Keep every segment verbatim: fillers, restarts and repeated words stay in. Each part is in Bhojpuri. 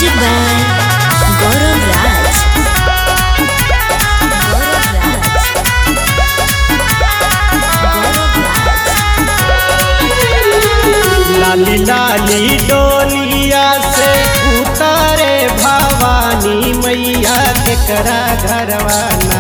Music by Gaurav Raj. Gaurav Raj. Gaurav Raj. लाली लाली डोलिया से उतारे भवानी मैया के करा घरवाना।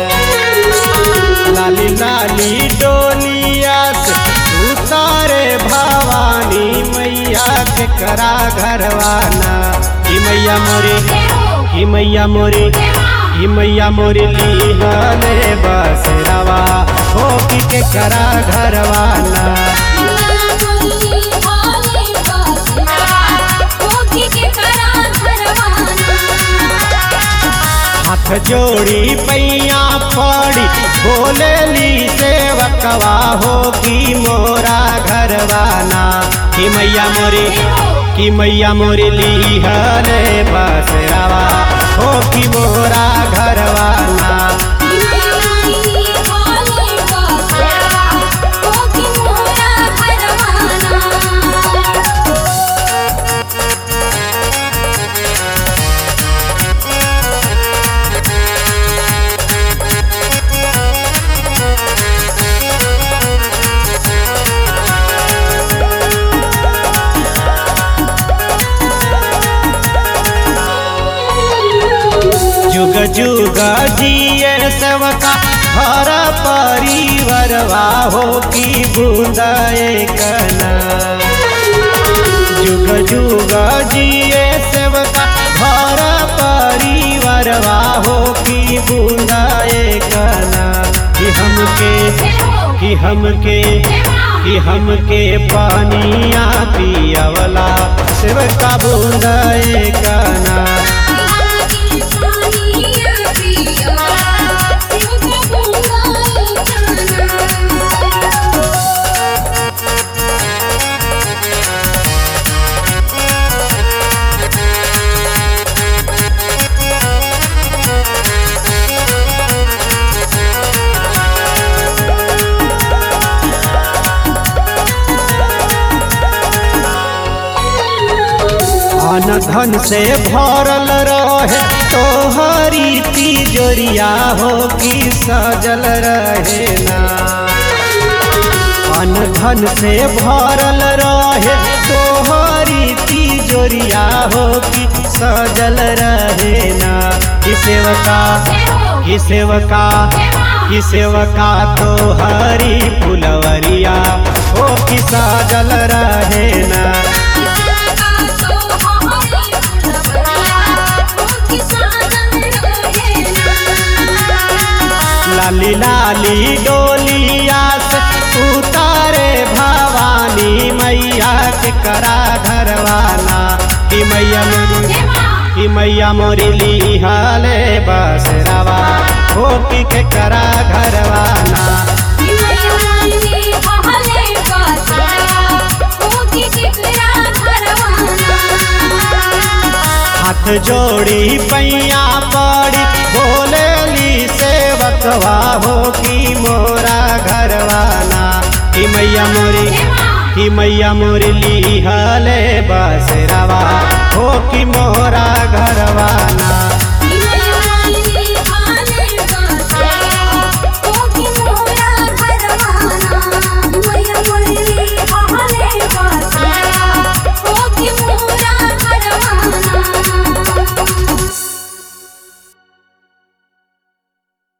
लाली लाली डोलिया से उतारे भवानी मैया के करा घरवाना। ही मैया मोरी ही मैया मोरी ही मैया मोरी लीहले बसरावा हो की के करा घरवाना। हाथ जोड़ी पैया पड़ी बोलेली सेवकवा होगी मोरा घरवाना। कि मैया मोरी कि मैया मोरी लीहले बसरावा होगी मोरा घरवाना। जुग जुग जिये सेवका घर परिवारवा हो की बूंदाए कना। जुग जुग जिये सेवका घर परिवारवा हो की बूंदाए कना। कि हमके कि हमके कि हमके पानिया पियावला सेवका बूंदाए कना। अन धन से भरल रहे तोहरी तिजोरिया हो की सजल रहे ना। अन धन से भरल रहे तोहरी तिजोरिया हो की सजल रहे ना। कि सेवका कि सेवका कि सेवका तोहरी फुलवरिया हो की सजल रहे ना। लाली लाली डोलिया से उतारे भवानी मैया के करा घरवाना। कि मैया मोरी कि मैया मोरी लीहले बसरावा हो की के करा घरवाना। हाथ जोड़ी पैया पड़ी बोलेली सेवकवा हो की मोरा घरवाना। कि मैया मोरी कि मैया मोरी लीहले बसरावा हो की मोरा घरवाना।